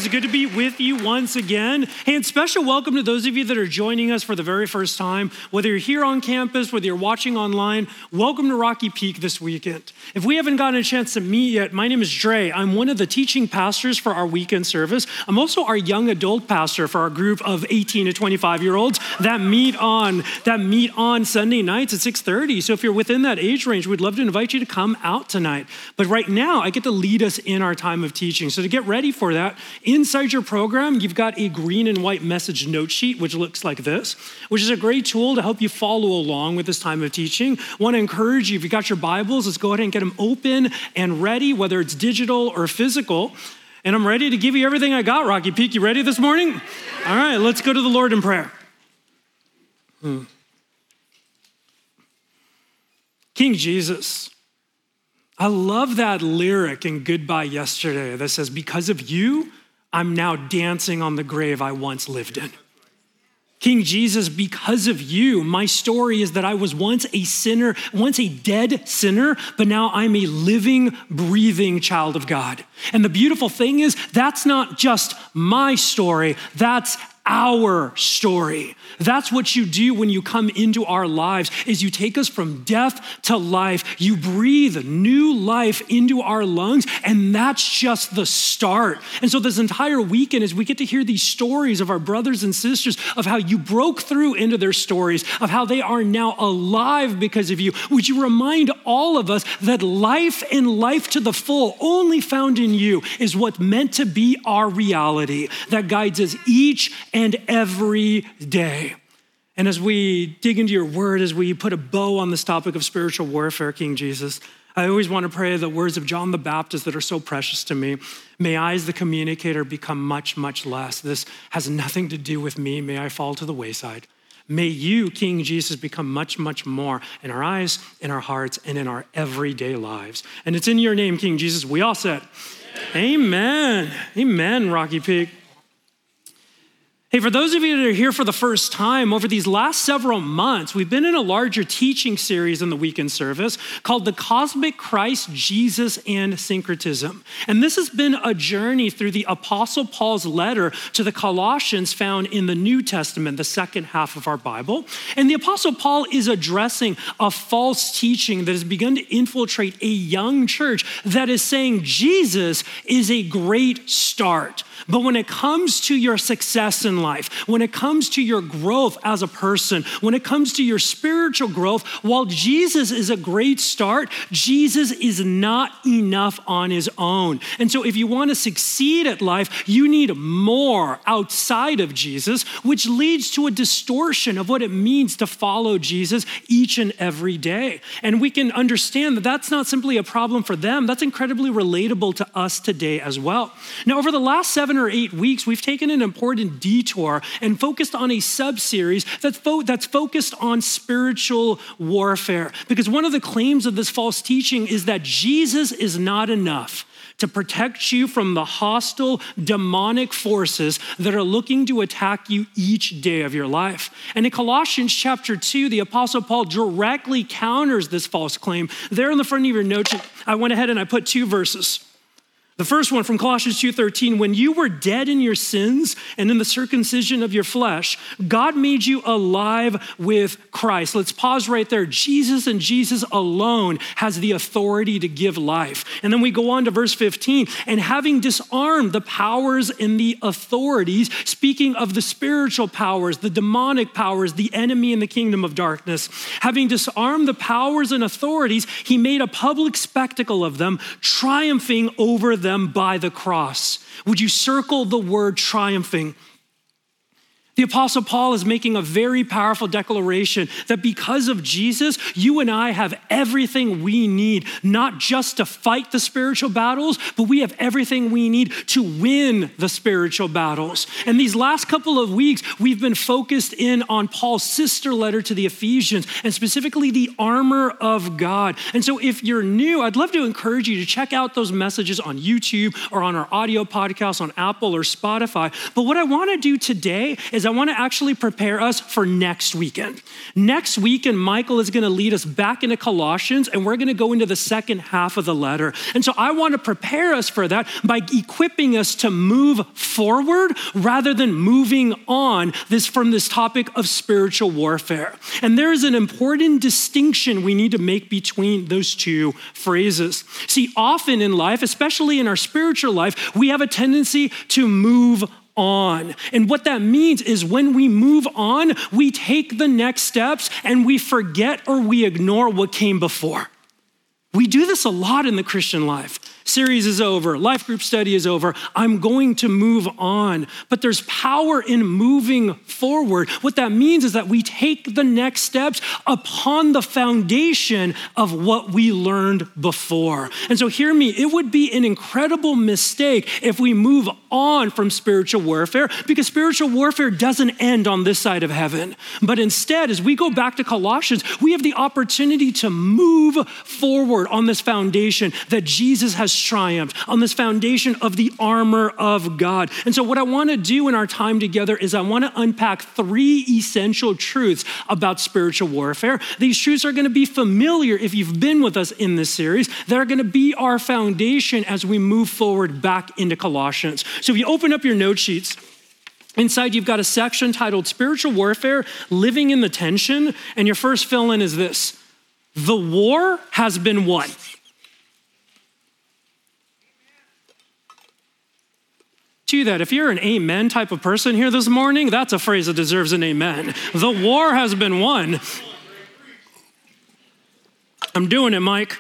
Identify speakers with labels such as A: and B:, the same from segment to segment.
A: Good to be with you once again. Hey, and special welcome to those of you that are joining us for the very first time. Whether you're here on campus, whether you're watching online, welcome to Rocky Peak this weekend. If we haven't gotten a chance to meet yet, my name is Dre. I'm one of the teaching pastors for our weekend service. I'm also our young adult pastor for our group of 18 to 25-year-olds that meet on Sunday nights at 6:30. So if you're within that age range, we'd love to invite you to come out tonight. But right now, I get to lead us in our time of teaching. So to get ready for that, inside your program, you've got a green and white message note sheet, which looks like this, which is a great tool to help you follow along with this time of teaching. Want to encourage you, if you got your Bibles, let's go ahead and get them open and ready, whether it's digital or physical. And I'm ready to give you everything I got, Rocky Peak. You ready this morning? All right, let's go to the Lord in prayer. King Jesus, I love that lyric in Goodbye Yesterday that says, because of you, I'm now dancing on the grave I once lived in. King Jesus, because of you, my story is that I was once a sinner, once a dead sinner, but now I'm a living, breathing child of God. And the beautiful thing is, that's not just my story, that's our story. That's what you do when you come into our lives, is you take us from death to life. You breathe new life into our lungs, and that's just the start. And so this entire weekend, as we get to hear these stories of our brothers and sisters, of how you broke through into their stories, of how they are now alive because of you, would you remind all of us that life and life to the full, only found in you, is what's meant to be our reality that guides us each and every day. And as we dig into your word, as we put a bow on this topic of spiritual warfare, King Jesus, I always want to pray the words of John the Baptist that are so precious to me. May I, as the communicator, become much, much less. This has nothing to do with me. May I fall to the wayside. May you, King Jesus, become much, much more in our eyes, in our hearts, and in our everyday lives. And it's in your name, King Jesus, we all said, amen. Amen, Rocky Peak. Hey, for those of you that are here for the first time, over these last several months, we've been in a larger teaching series in the weekend service called The Cosmic Christ, Jesus, and Syncretism. And this has been a journey through the Apostle Paul's letter to the Colossians found in the New Testament, the second half of our Bible. And the Apostle Paul is addressing a false teaching that has begun to infiltrate a young church that is saying Jesus is a great start. But when it comes to your success in life, when it comes to your growth as a person, when it comes to your spiritual growth, while Jesus is a great start, Jesus is not enough on his own. And so if you want to succeed at life, you need more outside of Jesus, which leads to a distortion of what it means to follow Jesus each and every day. And we can understand that that's not simply a problem for them, that's incredibly relatable to us today as well. Now, over the last 7 or 8 weeks, we've taken an important detour and focused on a sub-series that's focused on spiritual warfare. Because one of the claims of this false teaching is that Jesus is not enough to protect you from the hostile, demonic forces that are looking to attack you each day of your life. And in Colossians chapter 2, the Apostle Paul directly counters this false claim. There in the front of your notes, I went ahead and I put 2 verses. The first one from Colossians 2:13, when you were dead in your sins and in the circumcision of your flesh, God made you alive with Christ. Let's pause right there. Jesus and Jesus alone has the authority to give life. And then we go on to verse 15, and having disarmed the powers and the authorities, speaking of the spiritual powers, the demonic powers, the enemy in the kingdom of darkness, having disarmed the powers and authorities, he made a public spectacle of them, triumphing over them by the cross. Would you circle the word triumphing? The Apostle Paul is making a very powerful declaration that because of Jesus, you and I have everything we need, not just to fight the spiritual battles, but we have everything we need to win the spiritual battles. And these last couple of weeks, we've been focused in on Paul's sister letter to the Ephesians, and specifically the armor of God. And so if you're new, I'd love to encourage you to check out those messages on YouTube or on our audio podcast on Apple or Spotify. But what I want to do today is I want to actually prepare us for next weekend. Next weekend, Michael is going to lead us back into Colossians, and we're going to go into the second half of the letter. And so I want to prepare us for that by equipping us to move forward rather than moving on from this topic of spiritual warfare. And there is an important distinction we need to make between those two phrases. See, often in life, especially in our spiritual life, we have a tendency to move on. And what that means is when we move on, we take the next steps and we forget or we ignore what came before. We do this a lot in the Christian life. Series is over, life group study is over, I'm going to move on. But there's power in moving forward. What that means is that we take the next steps upon the foundation of what we learned before. And so hear me, it would be an incredible mistake if we move on from spiritual warfare, because spiritual warfare doesn't end on this side of heaven. But instead, as we go back to Colossians, we have the opportunity to move forward on this foundation that Jesus has triumphed, on this foundation of the armor of God. And so what I want to do in our time together is I want to unpack 3 essential truths about spiritual warfare. These truths are going to be familiar if you've been with us in this series. They're going to be our foundation as we move forward back into Colossians. So if you open up your note sheets, inside you've got a section titled Spiritual Warfare, Living in the Tension, and your first fill-in is this: the war has been won. To that, if you're an amen type of person here this morning, that's a phrase that deserves an amen. The war has been won. I'm doing it, Mike.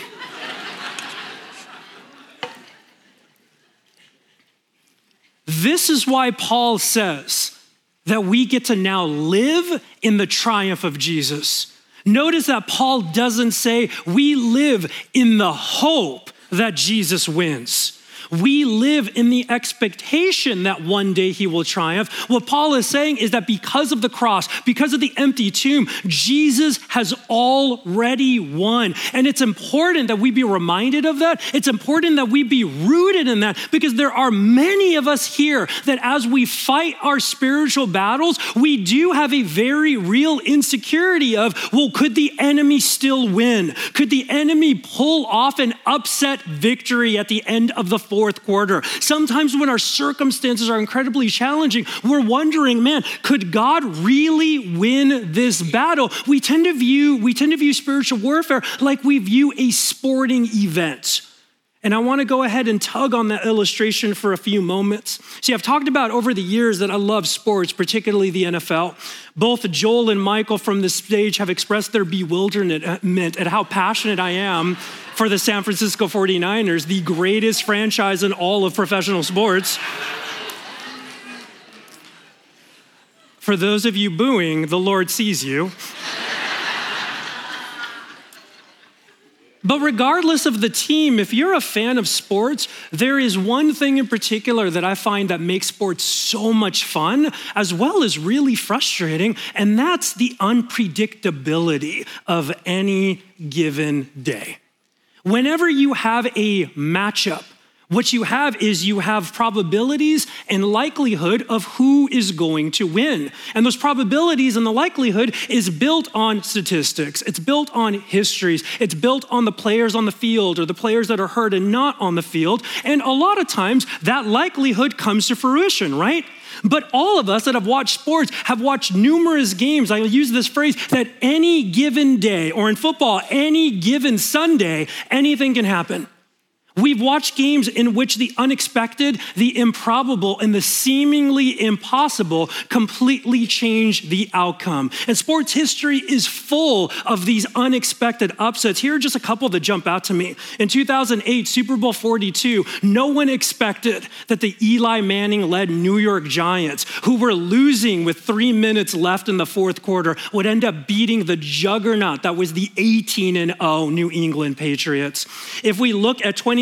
A: This is why Paul says that we get to now live in the triumph of Jesus. Notice that Paul doesn't say we live in the hope that Jesus wins. We live in the expectation that one day he will triumph. What Paul is saying is that because of the cross, because of the empty tomb, Jesus has already won. And it's important that we be reminded of that. It's important that we be rooted in that, because there are many of us here that as we fight our spiritual battles, we do have a very real insecurity of, well, could the enemy still win? Could the enemy pull off an upset victory at the end of the fourth quarter? Sometimes when our circumstances are incredibly challenging, we're wondering, man, could God really win this battle? We tend to view spiritual warfare like we view a sporting event. And I want to go ahead and tug on that illustration for a few moments. See, I've talked about over the years that I love sports, particularly the NFL. Both Joel and Michael from this stage have expressed their bewilderment at how passionate I am for the San Francisco 49ers, the greatest franchise in all of professional sports. For those of you booing, the Lord sees you. But regardless of the team, if you're a fan of sports, there is one thing in particular that I find that makes sports so much fun, as well as really frustrating, and that's the unpredictability of any given day. Whenever you have a matchup, what you have is you have probabilities and likelihood of who is going to win. And those probabilities and the likelihood is built on statistics. It's built on histories. It's built on the players on the field or the players that are hurt and not on the field. And a lot of times that likelihood comes to fruition, right? But all of us that have watched sports have watched numerous games. I use this phrase that any given day, or in football, any given Sunday, anything can happen. We've watched games in which the unexpected, the improbable, and the seemingly impossible completely change the outcome. And sports history is full of these unexpected upsets. Here are just a couple that jump out to me. In 2008, Super Bowl 42, no one expected that the Eli Manning-led New York Giants, who were losing with 3 minutes left in the fourth quarter, would end up beating the juggernaut that was the 18-0 New England Patriots. If we look at 2016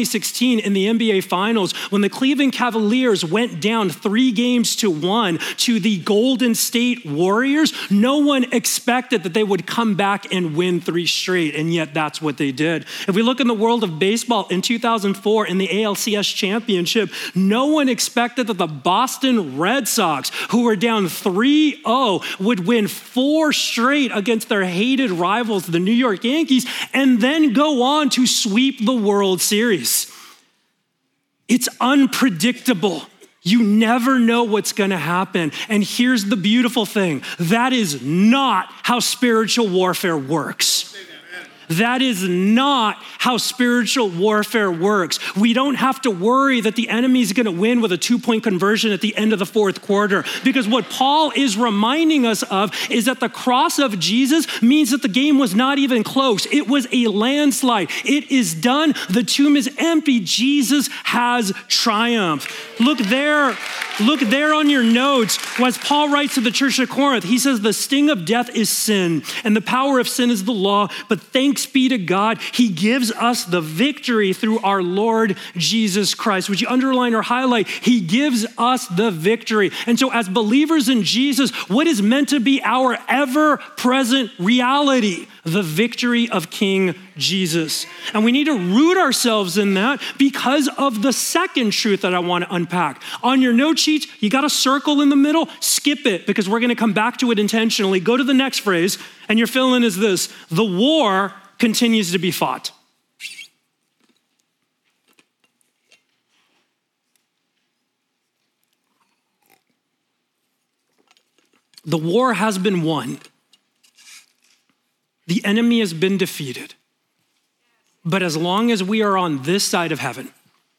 A: 2016 in the NBA Finals when the Cleveland Cavaliers went down 3-1 to the Golden State Warriors. No one expected that they would come back and win 3 straight, and yet that's what they did. If we look in the world of baseball in 2004 in the ALCS championship, no one expected that the Boston Red Sox, who were down 3-0, would win 4 straight against their hated rivals, the New York Yankees, and then go on to sweep the World Series. It's unpredictable. You never know what's going to happen. And here's the beautiful thing. That is not how spiritual warfare works. That is not how spiritual warfare works. We don't have to worry that the enemy is going to win with a 2-point conversion at the end of the 4th quarter. Because what Paul is reminding us of is that the cross of Jesus means that the game was not even close. It was a landslide. It is done. The tomb is empty. Jesus has triumphed. Look there on your notes. As Paul writes to the church of Corinth, he says, the sting of death is sin, and the power of sin is the law. But thanks be to God, he gives us the victory through our Lord Jesus Christ. Would you underline or highlight? He gives us the victory. And so as believers in Jesus, what is meant to be our ever-present reality? The victory of King Jesus. And we need to root ourselves in that because of the second truth that I want to unpack. On your note sheets, you got a circle in the middle, skip it because we're going to come back to it intentionally. Go to the next phrase, and your fill-in is this: the war continues to be fought. The war has been won. The enemy has been defeated. But as long as we are on this side of heaven,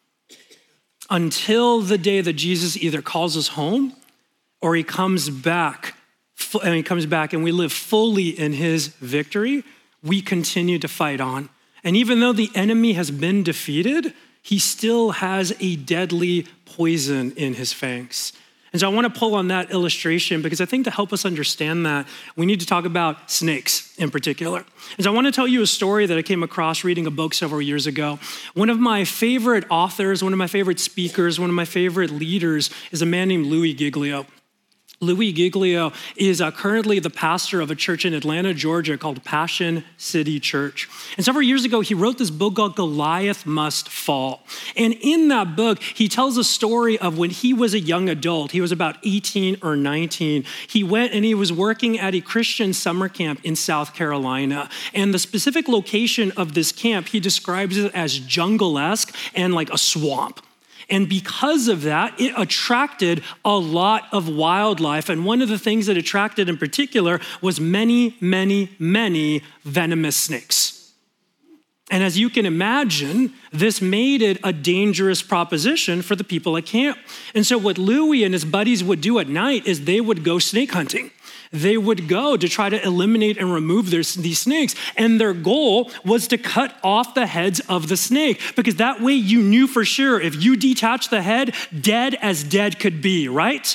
A: until the day that Jesus either calls us home or he comes back and we live fully in his victory, we continue to fight on. And even though the enemy has been defeated, he still has a deadly poison in his fangs. And so I want to pull on that illustration because I think to help us understand that, we need to talk about snakes in particular. And so I want to tell you a story that I came across reading a book several years ago. One of my favorite authors, one of my favorite speakers, one of my favorite leaders is a man named Louis Giglio. Louis Giglio is currently the pastor of a church in Atlanta, Georgia called Passion City Church. And several years ago, he wrote this book called Goliath Must Fall. And in that book, he tells a story of when he was a young adult. He was about 18 or 19. He went and he was working at a Christian summer camp in South Carolina. And the specific location of this camp, he describes it as jungle-esque and like a swamp. And because of that, it attracted a lot of wildlife. And one of the things that attracted in particular was many, many, many venomous snakes. And as you can imagine, this made it a dangerous proposition for the people at camp. And so what Louis and his buddies would do at night is they would go snake hunting. They would go to try to eliminate and remove these snakes. And their goal was to cut off the heads of the snake because that way you knew for sure if you detach the head, dead as dead could be, right?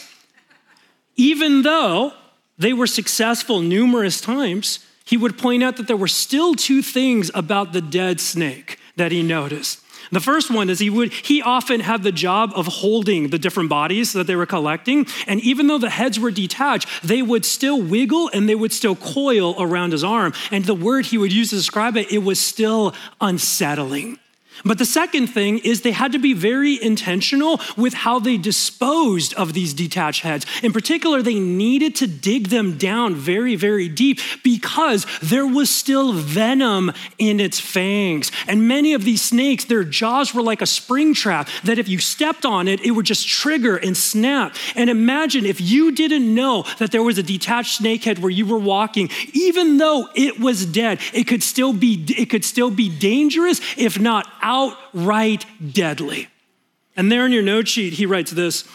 A: Even though they were successful numerous times, he would point out that there were still 2 things about the dead snake that he noticed. The first one is he often had the job of holding the different bodies that they were collecting. And even though the heads were detached, they would still wiggle and they would still coil around his arm. And the word he would use to describe it, it was still unsettling. But the second thing is they had to be very intentional with how they disposed of these detached heads. In particular, they needed to dig them down very, very deep because there was still venom in its fangs. And many of these snakes, their jaws were like a spring trap that if you stepped on it, it would just trigger and snap. And imagine if you didn't know that there was a detached snake head where you were walking, even though it was dead, it could still be dangerous, if not outright deadly. And there in your note sheet, he writes this: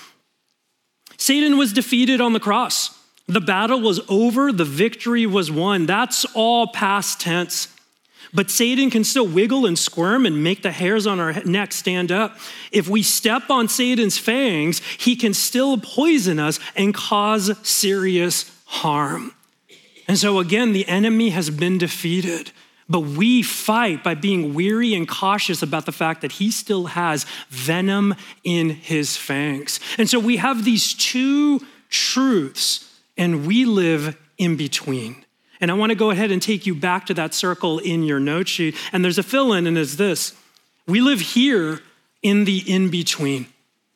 A: Satan was defeated on the cross. The battle was over. The victory was won. That's all past tense. But Satan can still wiggle and squirm and make the hairs on our neck stand up. If we step on Satan's fangs, he can still poison us and cause serious harm. And so again, the enemy has been defeated. But we fight by being weary and cautious about the fact that he still has venom in his fangs. And so we have these two truths, and we live in between. And I want to go ahead and take you back to that circle in your note sheet. And there's a fill-in, and it's this. We live here in the in-between.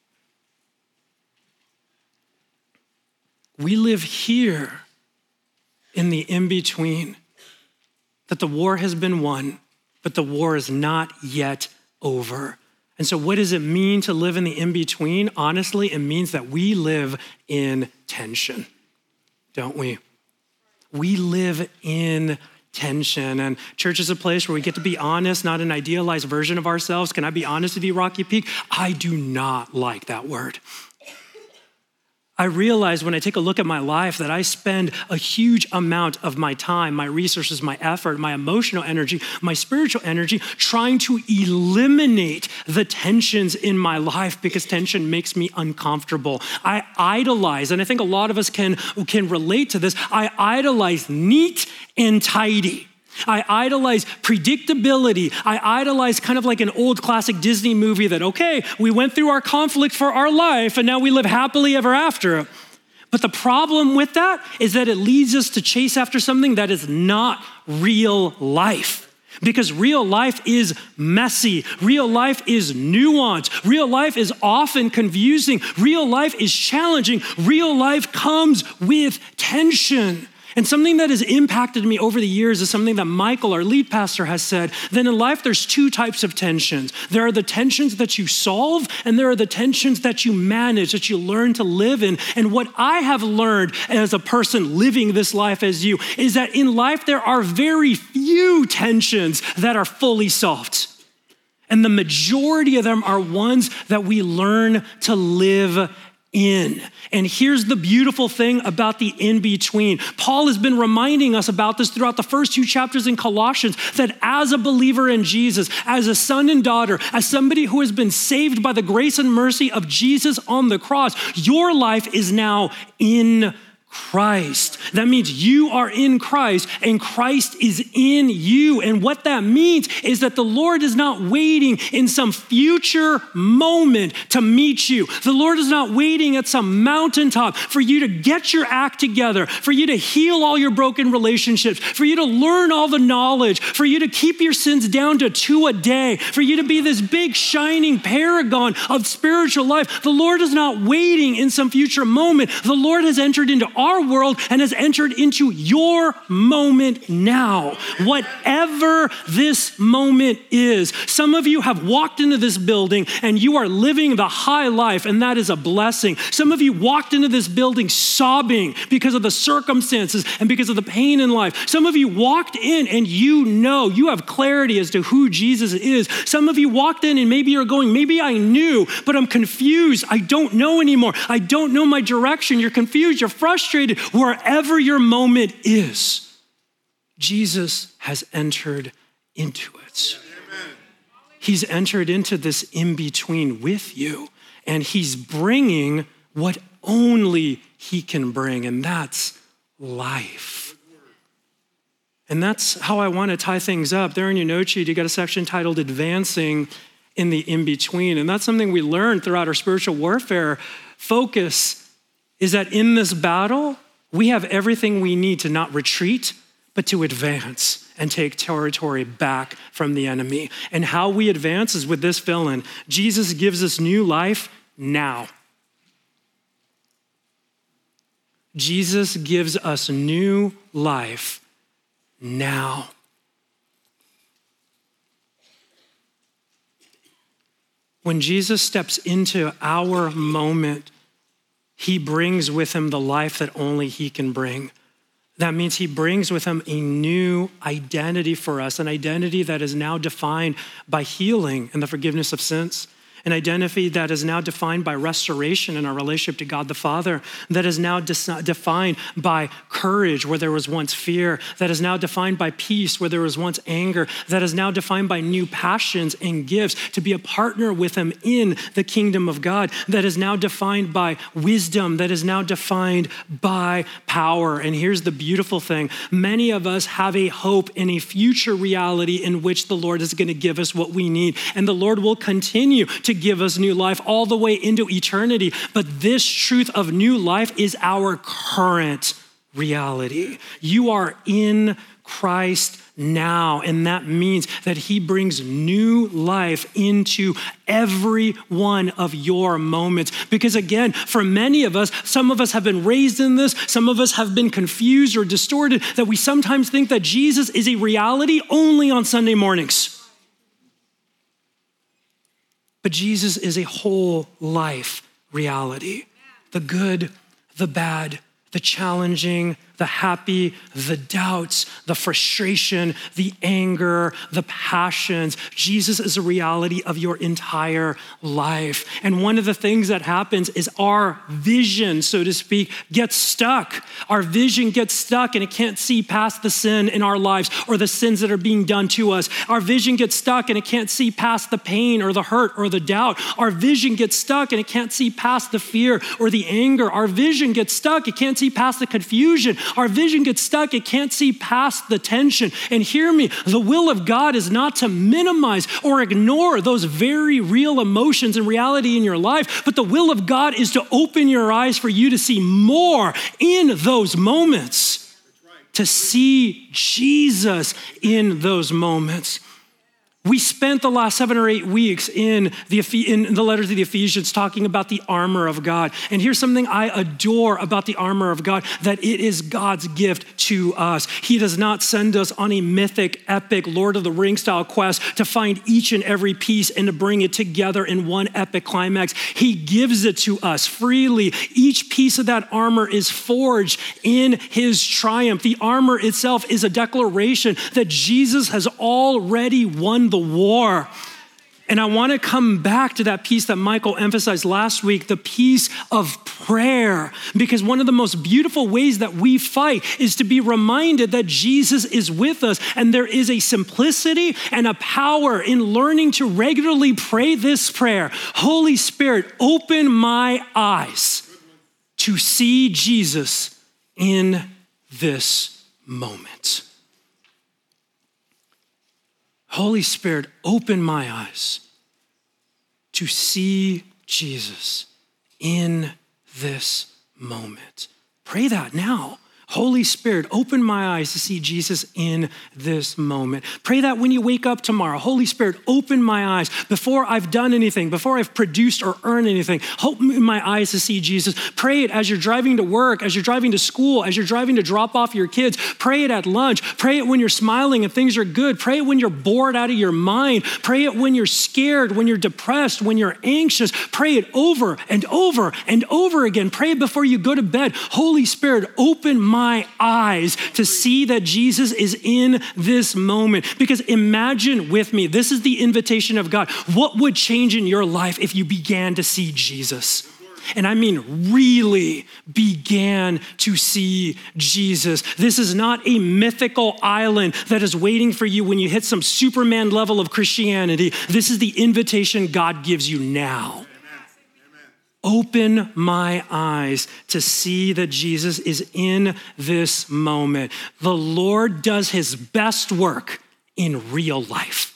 A: We live here in the in-between. That the war has been won, but the war is not yet over. And so what does it mean to live in the in-between? Honestly, it means that we live in tension, don't we? We live in tension. And church is a place where we get to be honest, not an idealized version of ourselves. Can I be honest with you, Rocky Peak? I do not like that word. I realize when I take a look at my life that I spend a huge amount of my time, my resources, my effort, my emotional energy, my spiritual energy, trying to eliminate the tensions in my life because tension makes me uncomfortable. I idolize, and I think a lot of us can relate to this, I idolize neat and tidy. I idolize predictability. I idolize kind of like an old classic Disney movie that, okay, we went through our conflict for our life and now we live happily ever after. But the problem with that is that it leads us to chase after something that is not real life. Because real life is messy. Real life is nuanced. Real life is often confusing. Real life is challenging. Real life comes with tension. And something that has impacted me over the years is something that Michael, our lead pastor, has said, that in life there's two types of tensions. There are the tensions that you solve, and there are the tensions that you manage, that you learn to live in. And what I have learned as a person living this life as you is that in life there are very few tensions that are fully solved. And the majority of them are ones that we learn to live in. And here's the beautiful thing about the in-between. Paul has been reminding us about this throughout the first two chapters in Colossians, that as a believer in Jesus, as a son and daughter, as somebody who has been saved by the grace and mercy of Jesus on the cross, your life is now in Christ. That means you are in Christ and Christ is in you. And what that means is that the Lord is not waiting in some future moment to meet you. The Lord is not waiting at some mountaintop for you to get your act together, for you to heal all your broken relationships, for you to learn all the knowledge, for you to keep your sins down to 2 a day, for you to be this big shining paragon of spiritual life. The Lord is not waiting in some future moment. The Lord has entered into our world and has entered into your moment now, whatever this moment is. Some of you have walked into this building and you are living the high life, and that is a blessing. Some of you walked into this building sobbing because of the circumstances and because of the pain in life. Some of you walked in and you have clarity as to who Jesus is. Some of you walked in and maybe you're going, maybe I knew, but I'm confused. I don't know anymore. I don't know my direction. You're confused. You're frustrated. Wherever your moment is, Jesus has entered into it. Amen. He's entered into this in-between with you, and he's bringing what only he can bring, and that's life. And that's how I want to tie things up. There in your note sheet, you got a section titled Advancing in the In-Between, and that's something we learned throughout our spiritual warfare focus, is that in this battle, we have everything we need to not retreat, but to advance and take territory back from the enemy. And how we advance is with this fill-in. Jesus gives us new life now. Jesus gives us new life now. When Jesus steps into our moment, he brings with him the life that only he can bring. That means he brings with him a new identity for us, an identity that is now defined by healing and the forgiveness of sins. an identity that is now defined by restoration in our relationship to God the Father, that is now defined by courage where there was once fear, that is now defined by peace where there was once anger, that is now defined by new passions and gifts to be a partner with him in the kingdom of God, that is now defined by wisdom, that is now defined by power. And here's the beautiful thing. Many of us have a hope in a future reality in which the Lord is going to give us what we need. And the Lord will continue to give us new life all the way into eternity. But this truth of new life is our current reality. You are in Christ now, and that means that he brings new life into every one of your moments. Because again, for many of us, some of us have been raised in this, some of us have been confused or distorted, that we sometimes think that Jesus is a reality only on Sunday mornings. But Jesus is a whole life reality. The good, the bad, the challenging, the happy, the doubts, the frustration, the anger, the passions. Jesus is a reality of your entire life. And one of the things that happens is our vision, so to speak, gets stuck. Our vision gets stuck and it can't see past the sin in our lives or the sins that are being done to us. Our vision gets stuck and it can't see past the pain or the hurt or the doubt. Our vision gets stuck and it can't see past the fear or the anger. Our vision gets stuck. It can't see past the confusion. Our vision gets stuck. It can't see past the tension. And hear me, the will of God is not to minimize or ignore those very real emotions and reality in your life, but the will of God is to open your eyes for you to see more in those moments, to see Jesus in those moments. We spent the last 7 or 8 weeks in the letter to the Ephesians talking about the armor of God. And here's something I adore about the armor of God, that it is God's gift to us. He does not send us on a mythic, epic, Lord of the Rings style quest to find each and every piece and to bring it together in one epic climax. He gives it to us freely. Each piece of that armor is forged in his triumph. The armor itself is a declaration that Jesus has already won the war. And I want to come back to that piece that Michael emphasized last week, the piece of prayer, because one of the most beautiful ways that we fight is to be reminded that Jesus is with us. And there is a simplicity and a power in learning to regularly pray this prayer. Holy Spirit, open my eyes to see Jesus in this moment. Holy Spirit, open my eyes to see Jesus in this moment. Pray that now. Holy Spirit, open my eyes to see Jesus in this moment. Pray that when you wake up tomorrow. Holy Spirit, open my eyes before I've done anything, before I've produced or earned anything. Open my eyes to see Jesus. Pray it as you're driving to work, as you're driving to school, as you're driving to drop off your kids. Pray it at lunch. Pray it when you're smiling and things are good. Pray it when you're bored out of your mind. Pray it when you're scared, when you're depressed, when you're anxious. Pray it over and over and over again. Pray it before you go to bed. Holy Spirit, open my eyes to see that Jesus is in this moment. Because imagine with me, this is the invitation of God. What would change in your life if you began to see Jesus? And I mean really began to see Jesus. This is not a mythical island that is waiting for you when you hit some Superman level of Christianity. This is the invitation God gives you now. Open my eyes to see that Jesus is in this moment. The Lord does his best work in real life.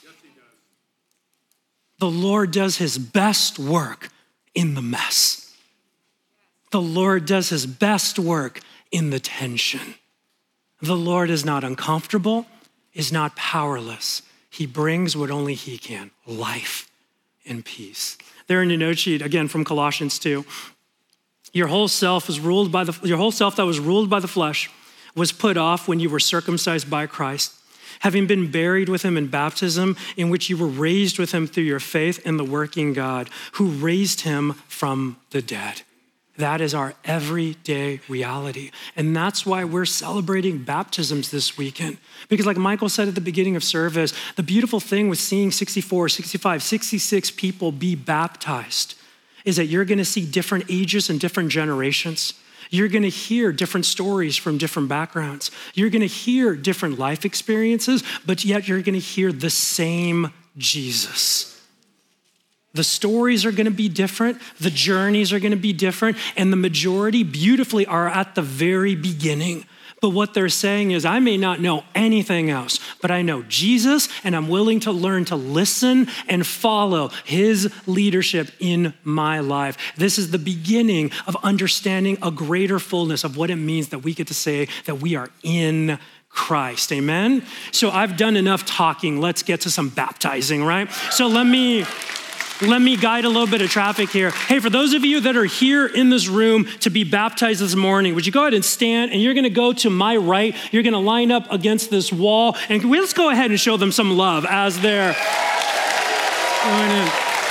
A: The Lord does his best work in the mess. The Lord does his best work in the tension. The Lord is not uncomfortable, is not powerless. He brings what only he can, life and peace. There in your note sheet, again from Colossians 2, your whole self that was ruled by the flesh was put off when you were circumcised by Christ, having been buried with him in baptism, in which you were raised with him through your faith in the working God, who raised him from the dead. That is our everyday reality. And that's why we're celebrating baptisms this weekend. Because like Michael said at the beginning of service, the beautiful thing with seeing 64, 65, 66 people be baptized is that you're gonna see different ages and different generations. You're gonna hear different stories from different backgrounds. You're gonna hear different life experiences, but yet you're gonna hear the same Jesus. The stories are gonna be different, the journeys are gonna be different, and the majority beautifully are at the very beginning. But what they're saying is, I may not know anything else, but I know Jesus, and I'm willing to learn to listen and follow his leadership in my life. This is the beginning of understanding a greater fullness of what it means that we get to say that we are in Christ, amen? So I've done enough talking. Let's get to some baptizing, right? So let me guide a little bit of traffic here. Hey, for those of you that are here in this room to be baptized this morning, would you go ahead and stand, and you're gonna go to my right. You're gonna line up against this wall, and let's go ahead and show them some love as they're going in.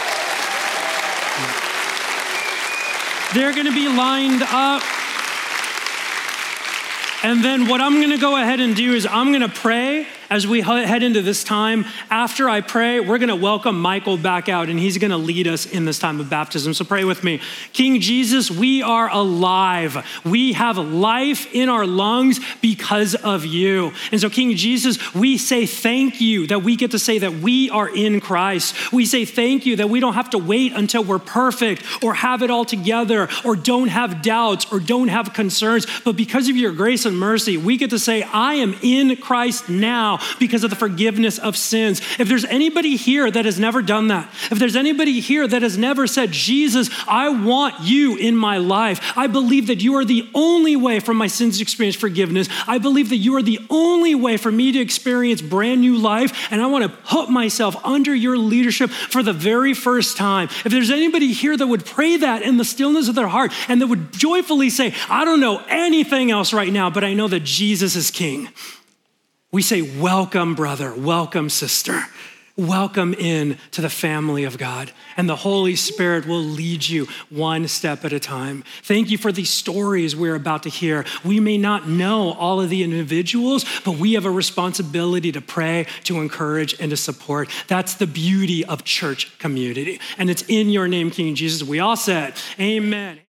A: They're gonna be lined up. And then what I'm gonna go ahead and do is I'm gonna pray as we head into this time. After I pray, we're gonna welcome Michael back out, and he's gonna lead us in this time of baptism. So pray with me. King Jesus, we are alive. We have life in our lungs because of you. And so King Jesus, we say thank you that we get to say that we are in Christ. We say thank you that we don't have to wait until we're perfect or have it all together or don't have doubts or don't have concerns. But because of your grace and mercy, we get to say, I am in Christ now because of the forgiveness of sins. If there's anybody here that has never done that, if there's anybody here that has never said, Jesus, I want you in my life. I believe that you are the only way for my sins to experience forgiveness. I believe that you are the only way for me to experience brand new life. And I want to put myself under your leadership for the very first time. If there's anybody here that would pray that in the stillness of their heart and that would joyfully say, I don't know anything else right now, but I know that Jesus is King. We say, welcome, brother, welcome, sister. Welcome in to the family of God, and the Holy Spirit will lead you one step at a time. Thank you for these stories we're about to hear. We may not know all of the individuals, but we have a responsibility to pray, to encourage, and to support. That's the beauty of church community, and it's in your name, King Jesus. We all said, amen.